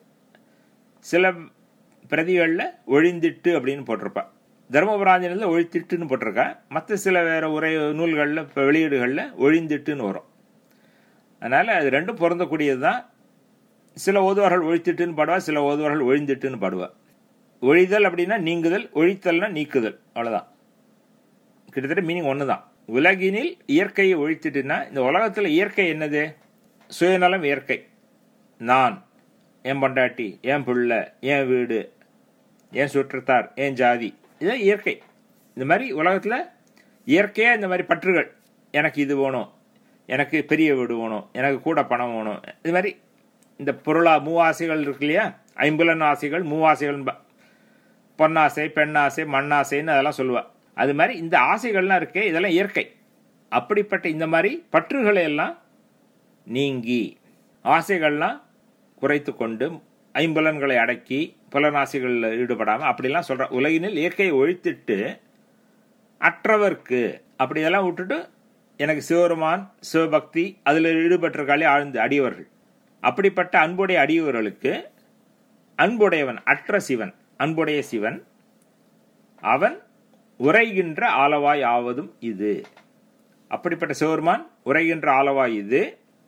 சில பிரதிகளில் ஒழிந்திட்டு அப்படின்னு போட்டிருப்பா, தர்மபுராஞ்சனில் ஒழித்திட்டுன்னு போட்டிருக்கா. மற்ற சில வேற உரை நூல்களில் இப்போ வெளியீடுகளில் ஒழிந்திட்டுன்னு வரும். அதனால் அது ரெண்டும் பொருந்தக்கூடியது தான். சில ஓதுவார்கள் ஒழித்திட்டுன்னு பாடுவா, சில ஓதுவார்கள் ஒழிந்திட்டுன்னு பாடுவா. ஒழிதல் அப்படின்னா நீங்குதல், ஒழித்தல்னா நீக்குதல், அவ்வளோதான். கிட்டத்தட்ட மீனிங் ஒன்று தான். உலகினில் இயற்கையை ஒழித்திட்டுன்னா இந்த உலகத்தில் இயற்கை என்னது? சுயநலம் இயற்கை. நான், என் பொண்டாட்டி, என் பிள்ளை, என் வீடு, என் சுற்றத்தார், என் ஜாதி, இதுதான் இயற்கை. இந்த மாதிரி உலகத்தில் இயற்கையாக இந்த மாதிரி பற்றுகள், எனக்கு இது வேணும், எனக்கு பெரிய வீடு வேணும், எனக்கு கூட பணம் வேணும், இது மாதிரி இந்த பொருளா மூவாசைகள் இருக்கு இல்லையா, ஐம்புலன் ஆசைகள், மூவாசைகள், பொன்னாசை, பெண்ணாசை, மண்ணாசைன்னு அதெல்லாம் சொல்லுவா. அது மாதிரி இந்த ஆசைகள்லாம் இருக்கே, இதெல்லாம் இயற்கை. அப்படிப்பட்ட இந்த மாதிரி பற்றுகளை எல்லாம் நீங்கி ஆசைகள்லாம் குறைத்து கொண்டு ஐம்புலன்களை அடக்கி புலனாசைகளில் ஈடுபடாமல் அப்படிலாம் சொல்ற. உலகினில் இயற்கையை ஒழித்துட்டு அற்றவர்க்கு அப்படி இதெல்லாம் விட்டுட்டு எனக்கு சிவருமான், சிவபக்தி அதில் ஈடுபட்டிருக்காளே ஆழ்ந்து அடியவர்கள், அப்படிப்பட்ட அன்புடைய அடியவர்களுக்கு அன்புடையவன் அற்ற சிவன், அன்புடைய சிவன் அவன் உரைகின்ற ஆலவாய் ஆவதும் இது. அப்படிப்பட்ட சிவருமான் உரைகின்ற ஆலவாய் இது.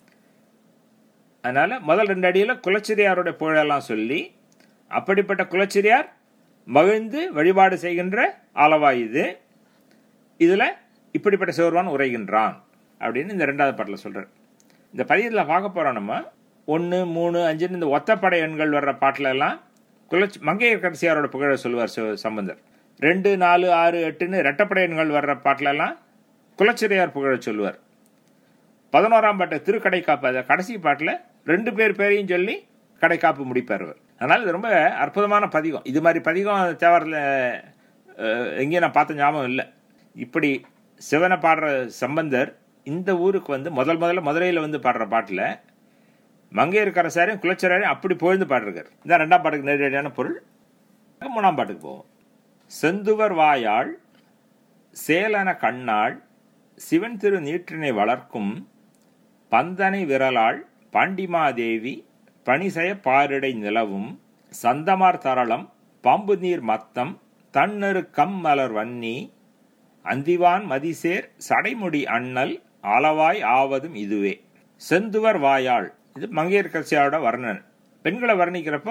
அதனால முதல் ரெண்டு அடியில் குலச்சிரியாருடைய புகழெல்லாம் சொல்லி, அப்படிப்பட்ட குலச்சிரியார் மகிழ்ந்து வழிபாடு செய்கின்ற ஆலவாய் இது, இதுல இப்படிப்பட்ட சிவருமான் உரைகின்றான் அப்படின்னு இந்த ரெண்டாவது பாட்டில் சொல்றார். இந்த பதியத்தில் பார்க்க போறோம் நம்ம ஒன்று மூணு அஞ்சுன்னு இந்த ஒத்தப்படை எண்கள் வர்ற பாட்டில எல்லாம் குலச்சி மங்கையர்க்கரசியாரோட புகழை சொல்லுவார் சம்பந்தர். ரெண்டு நாலு ஆறு எட்டுன்னு ரெட்டப்படை எண்கள் வர்ற பாட்டில எல்லாம் குலச்சிரியார் புகழை சொல்லுவார். பதினோராம் பாட்டு திருக்கடைக்காப்பு, அதை கடைசி பாட்டில் ரெண்டு பேர் பேரையும் சொல்லி கடைக்காப்பு முடிப்பார். அதனால இது ரொம்ப அற்புதமான பதிகம். இது மாதிரி பதிகம் தேவாரத்தில் எங்கேயும் நான் பார்த்த ஞாபகம் இல்லை. இப்படி சிவனை பாடுற சம்பந்தர் இந்த ஊருக்கு வந்து முதல் முதல்ல மதுரையில் வந்து பாடுற பாட்டில் மங்கையர்க்கரசாரையும் குலச்சிரியாரையும் அப்படி புகழ்ந்து பாடுறார். இந்த ரெண்டாம் பாட்டுக்கு நேரடியான பொருள். மூணாம் பாட்டுக்கு போவோம். செந்துவர் வாயாள் சேலன கண்ணாள் சிவன் திரு நீற்றினை வளர்க்கும் பந்தனை விரலாள் பாண்டிமாதேவி பணிசய பாரிடை நிலவும் சந்தமார் தரளம் பாம்பு நீர் மத்தம் தன்னரு கம் மலர் வன்னி அந்திவான் மதிசேர் சடைமுடி அண்ணல் அளவாய் ஆவதும் இதுவே. செந்துவர் வாயாள், இது மங்கையர்க்கரசியோட வர்ணன். பெண்களை வர்ணிக்கிறப்போ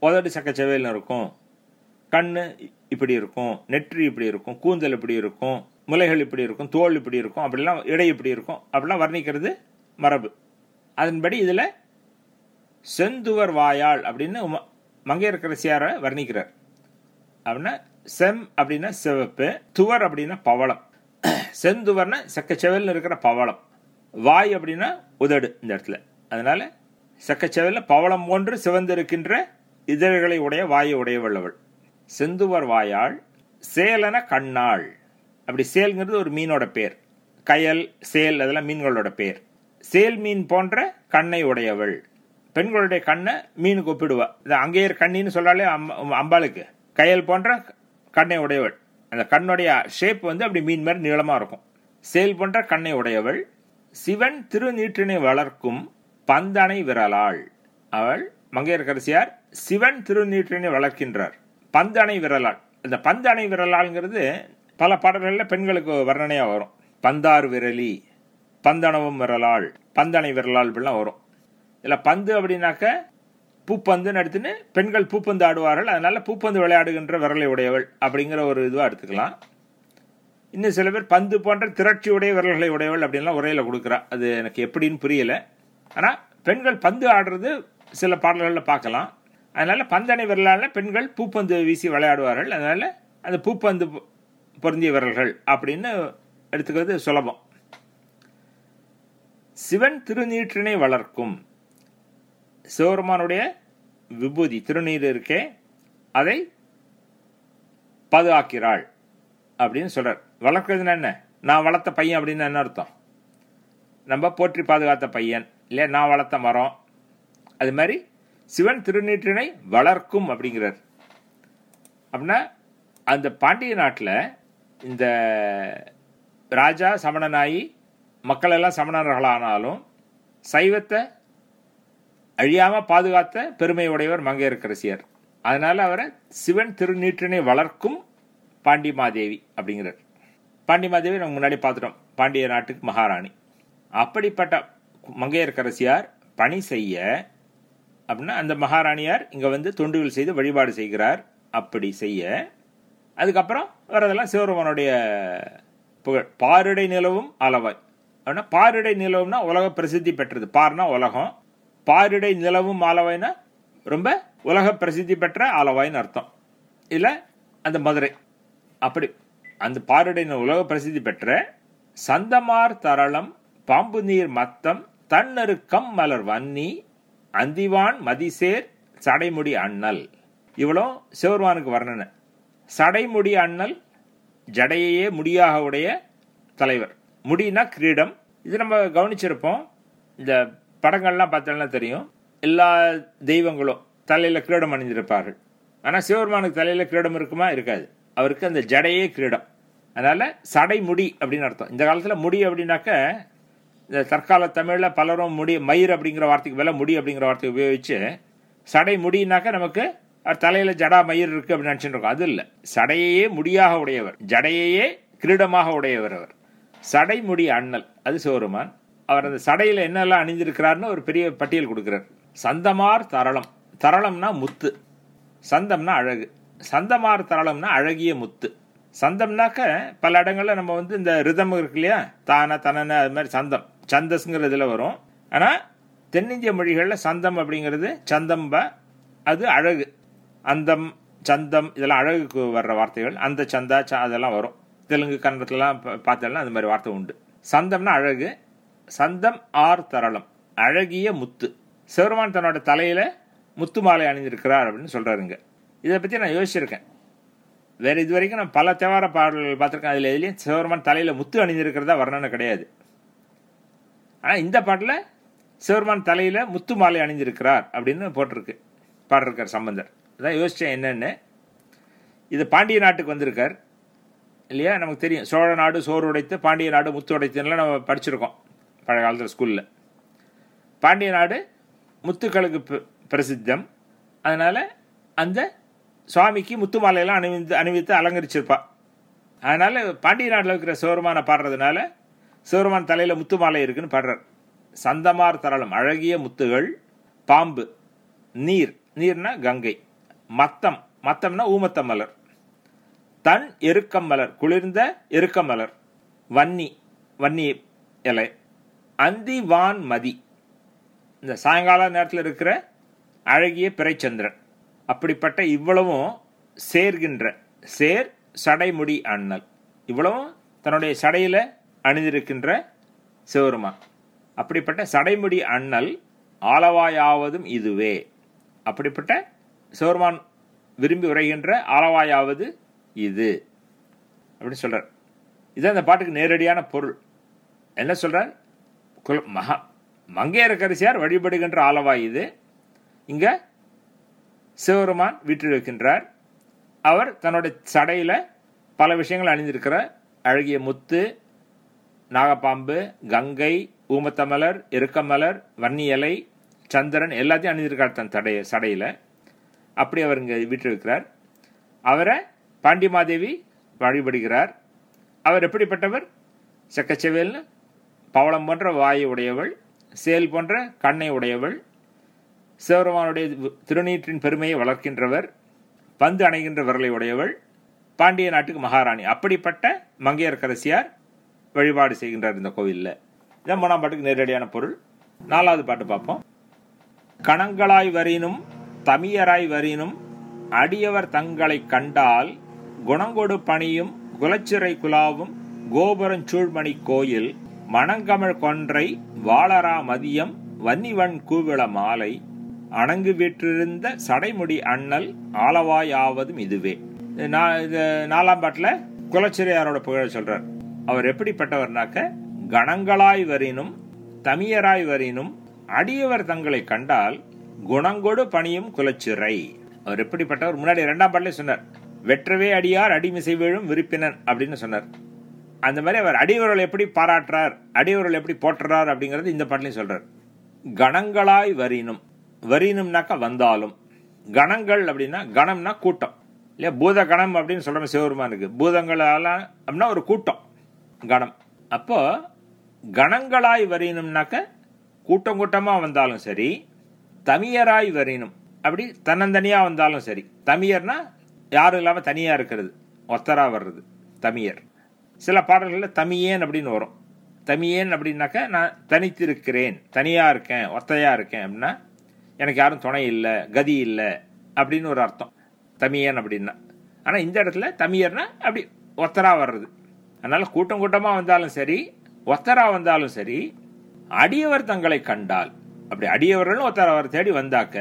உதடு சக்கச்சவேல்னு இருக்கும், கண்ணு இப்படி இருக்கும், நெற்றி இப்படி இருக்கும், கூந்தல் இப்படி இருக்கும், முலைகள் இப்படி இருக்கும், தோல் இப்படி இருக்கும், அப்படிலாம் இடை இப்படி இருக்கும், அப்படிலாம் வர்ணிக்கிறது மரபு. அதன்படி இதில் செந்துவர் வாயாள் அப்படின்னு மங்கையர்க்கரசியாரை வர்ணிக்கிறார். அப்படின்னா செம் அப்படின்னா சிவப்பு, துவர் அப்படின்னா பவளம், செந்துவர்னா செக்கச்செவல்னு இருக்கிற பவளம், வாய் அப்படின்னா உதடு இந்த இடத்துல. அதனால செக்கச்செவல்ல பவளம் போன்று சிவந்திருக்கின்ற இதழ்களை உடைய வாயை உடையவள் அவள். செந்துவர் வாயாள் சேலன கண்ணாள். அப்படி சேல்ங்கிறது ஒரு மீனோட பேர். கயல், சேல் அதெல்லாம் மீன்களோட பேர். சேல் மீன் போன்ற கண்ணை உடையவள். பெண்களுடைய கண்ணை மீனுக்கு ஒப்பிடுவா. இந்த அங்கேயர் கண்ணின்னு சொல்றாலே அம்பாளுக்கு கயல் போன்ற கண்ணை உடையவள். அந்த கண்ணுடைய ஷேப் வந்து அப்படி மீன் மாதிரி நீளமா இருக்கும். சேல் போன்ற கண்ணை உடையவள். சிவன் திருநீற்றினை வளர்க்கும் பந்தனை விரலாள். அவள் மங்கையர்க்கரசியார் சிவன் திருநீற்றினை வளர்க்கின்றார். பந்தனை விரலாள். இந்த பந்தனை விரலாள்ங்கிறது பல பாடல்களில் பெண்களுக்கு வர்ணனையா வரும். பந்தார் விரலி, பந்தனவும் விரலாள், பந்தனை விரலாள் இப்படிலாம் வரும். இதில் பந்து அப்படின்னாக்க பூப்பந்துன்னு எடுத்துன்னு பெண்கள் பூப்பந்து ஆடுவார்கள். அதனால பூப்பந்து விளையாடுகின்ற விரலை உடையவள் அப்படிங்கிற ஒரு இதுவாக எடுத்துக்கலாம். இன்னும் சில பேர் பந்து போன்ற திரட்சியுடைய விரல்களை உடையவள் அப்படின்லாம் உரையில கொடுக்குறா. அது எனக்கு எப்படின்னு புரியல. ஆனால் பெண்கள் பந்து ஆடுறது சில பாடல்களில் பார்க்கலாம். அதனால பந்தனை விரலால பெண்கள் பூப்பந்து வீசி விளையாடுவார்கள். அதனால அந்த பூப்பந்து பொருந்திய விரல்கள் அப்படின்னு எடுத்துக்கிறது சுலபம். சிவன் திருநீற்றினை வளர்க்கும். சிவபெருமானுடைய விபூதி திருநீர் இருக்கே அதை பாதுகாக்கிறாள் அப்படின்னு சொல்றார். வளர்க்கிறதுனா என்ன? நான் வளர்த்த பையன் அப்படின்னு என்ன அர்த்தம்? நம்ம போற்றி பாதுகாத்த பையன் இல்லையா, நான் வளர்த்த மரம். அது மாதிரி சிவன் திருநீற்றினை வளர்க்கும் அப்படிங்கிறார். அப்படின்னா அந்த பாண்டிய நாட்டில் இந்த ராஜா சமணனாயி மக்கள் எல்லாம் சமணர்களானாலும் சைவத்தை அழியாம பாதுகாத்த பெருமையுடையவர் மங்கையர்க்கரசியார். அதனால அவரை சிவன் திருநீற்றினை வளர்க்கும் பாண்டிமாதேவி அப்படிங்கிறார். பாண்டிமாதேவி நம்ம முன்னாடி பார்த்துட்டோம், பாண்டிய நாட்டுக்கு மகாராணி. அப்படிப்பட்ட மங்கையர்க்கரசியார் பணி செய்ய அப்படின்னா அந்த மகாராணியார் இங்க வந்து தொண்டுகள் செய்து வழிபாடு செய்கிறார். அப்படி செய்ய அதுக்கப்புறம் வரதெல்லாம் சிவபெருமானுடைய புகழ். பாரிடை நிலவும் அளவாய் அப்படின்னா பாரிடை நிலவும்னா உலக பிரசித்தி பெற்றது. பார்னா உலகம், பாரிடை நிலவும் ஆலவாய்னா ரொம்ப உலக பிரசித்தி பெற்ற ஆலவாய்னு அர்த்தம். இல்ல அந்த மதுரை. அப்படி அந்த பாரிடை உலக பிரசித்தி பெற்ற சந்தமார் தரளம் பாம்பு நீர் மத்தம் தன்னருக்கம் மலர் வன்னி அந்திவான் மதிசேர் சடைமுடி அண்ணல். இவ்வளோ சிவபெருமானுக்கு வர்ணனை. சடைமுடி அண்ணல் ஜடையே முடியாக உடைய தலைவர். முடினா கிரீடம். இது நம்ம கவனிச்சிருப்போம். இந்த படங்கள்லாம் பார்த்தோம்னா தெரியும், எல்லா தெய்வங்களும் தலையில கிரீடம் அணிந்திருப்பார்கள். ஆனால் சிவபெருமானுக்கு தலையில கிரீடம் இருக்குமா? இருக்காது. அவருக்கு அந்த ஜடையே கிரீடம். அதனால சடைமுடி அப்படின்னு அர்த்தம். இந்த காலத்துல முடி அப்படின்னாக்க இந்த தற்கால தமிழ்ல பலரும் முடி மயிர் அப்படிங்கிற வார்த்தைக்கு மேல முடி அப்படிங்கிற வார்த்தையை உபயோகிச்சு சடை முடினாக்க நமக்கு தலையில ஜடா மயிர் இருக்கு அப்படின்னு நினைச்சுட்டு இருக்கோம். அது இல்லை. சடையே முடியாக உடையவர், ஜடையே கிரீடமாக உடையவர் அவர். சடைமுடி அண்ணல் அது சிவபெருமான். அவர் அந்த சடையில என்னெல்லாம் அணிந்திருக்கிறார்னு ஒரு பெரிய பட்டியல் கொடுக்கிறார். சந்தமார் தரளம். தரளம்னா முத்து, சந்தம்னா அழகு. சந்தமார் தரளம்னா அழகிய முத்து. சந்தம்னாக்க பல இடங்கள்ல நம்ம வந்து இந்த ரிதம் இருக்கு இல்லையா, தான தனன அது மாதிரி சந்தம் சந்தஸ்ங்கிற இதுல வரும். ஆனா தென்னிந்திய மொழிகள்ல சந்தம் அப்படிங்கிறது சந்தம்ப, அது அழகு. அந்தம் சந்தம் இதெல்லாம் அழகுக்கு வர்ற வார்த்தைகள். அந்த சந்தா அதெல்லாம் வரும். தெலுங்கு கன்னடத்துலாம் பார்த்தோம்னா அந்த மாதிரி வார்த்தை உண்டு. சந்தம்னா அழகு. சந்தம் ஆர் தரளம் அழகிய முத்து. சிவபெருமான் தன்னோட தலையில முத்து மாலை அணிந்திருக்கிறார் அப்படின்னு சொல்றாருங்க. இதை பத்தி நான் யோசிச்சிருக்கேன். வேற இது வரைக்கும் நான் பல தேவார பாடல்கள் பார்த்திருக்கேன். அதுல எதுலயும் சிவபெருமான் தலையில முத்து அணிந்திருக்கிறதா வர்ணனை கிடையாது. ஆனா இந்த பாட்டுல சிவபெருமான் தலையில முத்து மாலை அணிந்திருக்கிறார் அப்படின்னு போட்டிருக்கு, பாடிருக்கார் சம்பந்தர். அதான் யோசிச்சேன் என்னன்னு. இது பாண்டிய நாட்டுக்கு வந்திருக்கார் இல்லையா. நமக்கு தெரியும் சோழ நாடு சோறு உடைத்து, பாண்டிய நாடு முத்து உடைத்துலாம் நம்ம படிச்சிருக்கோம் பழைய காலத்தில் ஸ்கூல்ல. பாண்டிய நாடு முத்துக்களுக்கு பிரசித்தம். அதனால அந்த சுவாமிக்கு முத்து மாலையெல்லாம் அணிவித்து அணிவித்து அலங்கரிச்சிருப்பா. அதனால பாண்டிய நாட்டில் இருக்கிற சிவபெருமானை பாடுறதுனால சிவபெருமான் தலையில முத்து மாலை இருக்குன்னு பாடுறார். சந்தமார் தரளம் அழகிய முத்துகள், பாம்பு, நீர், நீர்னா கங்கை, மத்தம், மத்தம்னா ஊமத்த மலர். தன் எருக்கம் மலர், குளிர்ந்த எருக்க மலர். வன்னி, வன்னி இலை. அந்தி வான் மதி, இந்த சாயங்கால நேரத்தில் இருக்கிற அழகிய பிறைச்சந்திரன். அப்படிப்பட்ட இவ்வளவும் சேர்கின்ற சேர் சடைமுடி அண்ணல், இவ்வளவும் தன்னுடைய சடையில அணிந்திருக்கின்ற சிவருமான். அப்படிப்பட்ட சடைமுடி அண்ணல் ஆலவாயாவதும் இதுவே. அப்படிப்பட்ட சிவருமான் விரும்பி உரைகின்ற ஆலவாயாவது இது அப்படின்னு சொல்றார். இதுதான் இந்த பாட்டுக்கு நேரடியான பொருள். என்ன சொல்றார்? மகா மங்கையரக்கரசியார் வழிபடுகின்ற ஆலவாய் இது. இங்க சிவருமான் வீற்றிருக்கின்றார். அவர் தன்னுடைய சடையில பல விஷயங்கள் அணிந்திருக்கிற அழகிய முத்து, நாகப்பாம்பு, கங்கை, ஊமத்தமலர், எருக்கமலர், வன்னி இலை, சந்திரன் எல்லாத்தையும் அணிந்திருக்கார் தன் தடைய சடையில. அப்படி அவர் இங்க வீற்றிருக்கிறார். அவரை பாண்டிமாதேவி வழிபடுகிறார். அவர் எப்படிப்பட்டவர்? செக்கச்செவேல்னு பவளம் போன்ற வாயை உடையவள், சேல் போன்ற கண்ணை உடையவள், சிவருமானுடைய திருநீற்றின் பெருமையை வளர்க்கின்றவர், பந்து அணைகின்ற விரலை உடையவள், பாண்டிய நாட்டுக்கு மகாராணி. அப்படிப்பட்ட மங்கையர்க்கரசியார் வழிபாடு செய்கின்றார் இந்த கோவிலில். இதான் மூணாம் பாட்டுக்கு நேரடியான பொருள். நாலாவது பாட்டு பார்ப்போம். கணங்களாய் வரினும் தமியராய் வரினும் அடியவர் தங்களை கண்டால் குணங்கொடு பணியும் குலச்சிறை குலாவும் கோபுரஞ்சூழ்மணி கோயில் மணங்கமழ் கொன்றை வாளரா மதியம் வன்னிவன் கூவிள மாலை அணங்கு வீற்றிருந்த சடைமுடி அண்ணல் ஆலவாயாவதும் இதுவே. நாலாம் பாட்டில் குலச்சிறையாரோட புகழ் சொல்றார். அவர் எப்படிப்பட்டவர்னாக்க, கணங்களாய் வரினும் தமியராய் வரினும் அடியவர் தங்களை கண்டால் குணங்கொடு பணியும் குலச்சிறை. அவர் எப்படிப்பட்டவர்? முன்னாடி இரண்டாம் பாட்டிலே சொன்னார், வெற்றவே அடியார் அடிமிசை வீழும் விருப்பினன் அப்படின்னு சொன்னார். அந்த மாதிரி அவர் அடியவர்கள் எப்படி பாராட்டுறார், அடியவர்கள் எப்படி போற்றுறார் அப்படிங்கறது இந்த பாட்டிலையும் சொல்றார். கணங்களாய் வரினும், வரினும்னாக்கா வந்தாலும், கணங்கள் அப்படின்னா கணம்னா கூட்டம் இல்லையா? பூத கணம் அப்படின்னு சொல்ற சிவபெருமானுக்கு பூதங்கள் அப்படின்னா ஒரு கூட்டம் கணம். அப்போ கணங்களாய் வரினும்னாக்க கூட்டம் கூட்டமா வந்தாலும் சரி, தமியராய் வரினும் அப்படி தன்னந்தனியா வந்தாலும் சரி. தமியர்னா யாரும் இல்லாம தனியா இருக்கிறது, ஒத்தரா வர்றது தமியர். சில பாடல்களில் தமியேன் அப்படின்னு வரும். தமியேன் அப்படின்னாக்க நான் தனித்திருக்கிறேன், தனியா இருக்கேன், ஒத்தையா இருக்கேன் அப்படின்னா எனக்கு யாரும் துணை இல்லை, கதி இல்லை அப்படின்னு ஒரு அர்த்தம் தமியன் அப்படின்னா. ஆனா இந்த இடத்துல தமியர்னா அப்படி ஒத்தரா வர்றது. அதனால கூட்டம் கூட்டமா வந்தாலும் சரி, ஒத்தரா வந்தாலும் சரி, அடியவர் தங்களை கண்டால், அப்படி அடியவர்கள் ஒத்தரா அவர் தேடி வந்தாக்க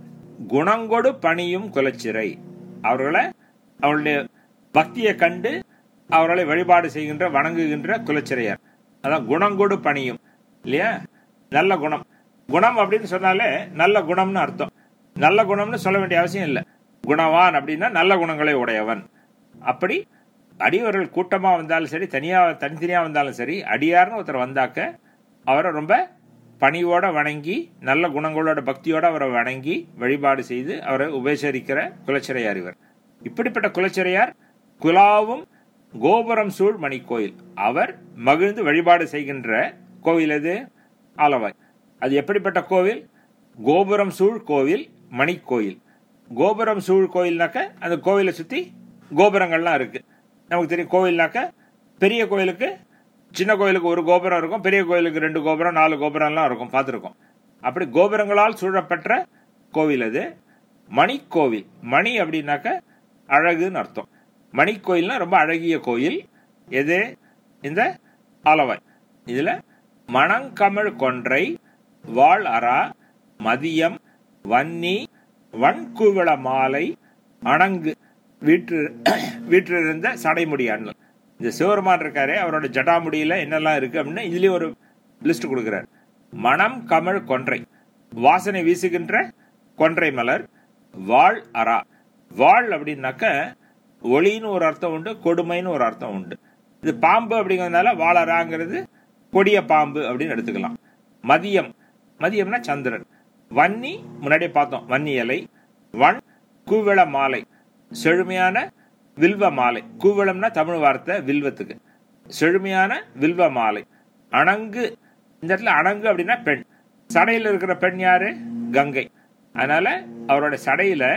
குணங்கொடு பணியும் குலச்சிறை, அவர்களை அவருடைய பக்தியை கண்டு அவர்களை வழிபாடு செய்கின்ற வணங்குகின்ற குலச்சிறையார். அதான் குணங்கொடு பணியும் இல்லையா? நல்ல குணம். குணம் அப்படின்னு சொன்னாலே நல்ல குணம்னு அர்த்தம். நல்ல குணம்னு சொல்ல வேண்டிய அவசியம் இல்லை. குணவான் அப்படின்னா நல்ல குணங்களை உடையவன். அப்படி அடியவர்கள் கூட்டமா வந்தாலும் சரி, தனியா தனித்தனியா வந்தாலும் சரி, அடியார்னு ஒருத்தர் வந்தாக்க அவரை ரொம்ப பணியோட வணங்கி, நல்ல குணங்களோட பக்தியோட அவரை வணங்கி வழிபாடு செய்து அவரை உபசரிக்கிற குலச்சிறையார் இவர். இப்படிப்பட்ட குலச்சிறையார் குலாவும் கோபுரம் சூழ் மணி கோயில், அவர் மகிழ்ந்து வழிபாடு செய்கின்ற கோவில் எது? ஆலவாய். அது எப்படிப்பட்ட கோவில்? கோபுரம் சூழ் கோவில், மணி கோயில். கோபுரம் சூழ் கோயில்னாக்க அந்த கோவிலை சுத்தி கோபுரங்கள்லாம் இருக்கு. நமக்கு தெரியும், கோவில்னாக்க பெரிய கோயிலுக்கு சின்ன கோயிலுக்கு ஒரு கோபுரம் இருக்கும், பெரிய கோயிலுக்கு ரெண்டு கோபுரம், நாலு கோபுரம்லாம் இருக்கும், பார்த்துருக்கோம். அப்படி கோபுரங்களால் சூழப்பெற்ற கோவில் அது மணிக்கோவில். மணி அப்படின்னாக்க அழகுன்னு அர்த்தம். மணிக்கோயில்னா ரொம்ப அழகிய கோயில். எது? இந்த ஆலவாய். இதுல மணங்கமழ் கொன்றை வாழ் அரா மதியம் வன்னி வன்குவிள மாலை அணங்கு வீற்று வீற்றிருந்த சடைமுடி அண்ணல். இந்த சிவருமான் இருக்காரு, அவரோட ஜடாமுடியில என்னெல்லாம் இருக்கு அப்படின்னு இதுலயும் ஒரு லிஸ்ட் கொடுக்கிறார். மணம் கமழ் கொன்றை, வாசனை வீசுகின்ற கொன்றை மலர். வாழ் அரா, வாழ் அப்படின்னாக்க ஒளின்னு ஒரு அர்த்தம் உண்டு, கொடுமைன்னு ஒரு அர்த்தம் உண்டு. இது பாம்பு அப்படிங்கிறதுனால வாழறாங்கிறது கொடிய பாம்பு அப்படின்னு எடுத்துக்கலாம். மதியம், மதியம்னா சந்திரன். வன்னி முன்னாடியே பார்த்தோம், வன்னி இலை. வன் கூவிள மாலை, செழுமையான வில்வ மாலை. கூவிளம்னா தமிழ் வார்த்தை வில்வத்துக்கு, செழுமையான வில்வ மாலை. அணங்கு, இந்த இடத்துல அணங்கு அப்படின்னா பெண். சடையில இருக்கிற பெண் யாரு? கங்கை. அதனால அவரோட சடையில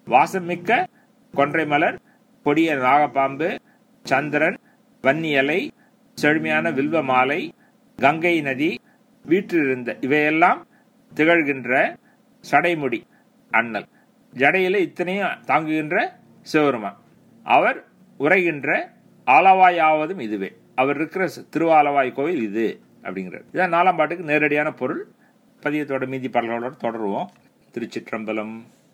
வாசமிக்க கொன்றை மலர், கொடிய நாகப்பாம்பு, சந்திரன், வன்னியலை, செழுமையான வில்வ மாலை, கங்கை நதி, வீற்றிருந்த இவையெல்லாம் திகழ்கின்ற சடைமுடி அண்ணல். ஜடையில இத்தனையும் தாங்குகின்ற சிவபெருமான். அவர் உரைகின்ற ஆலவாயாவதும் இதுவே. அவர் இருக்கிற திருவாலவாய் கோயில் இது அப்படிங்கிறது. இதான் நாலாம் பாட்டுக்கு நேரடியான பொருள். பதியத்தோட மீதி பாடல்களோடு தொடருவோம். திருச்சிற்றம்பலம்.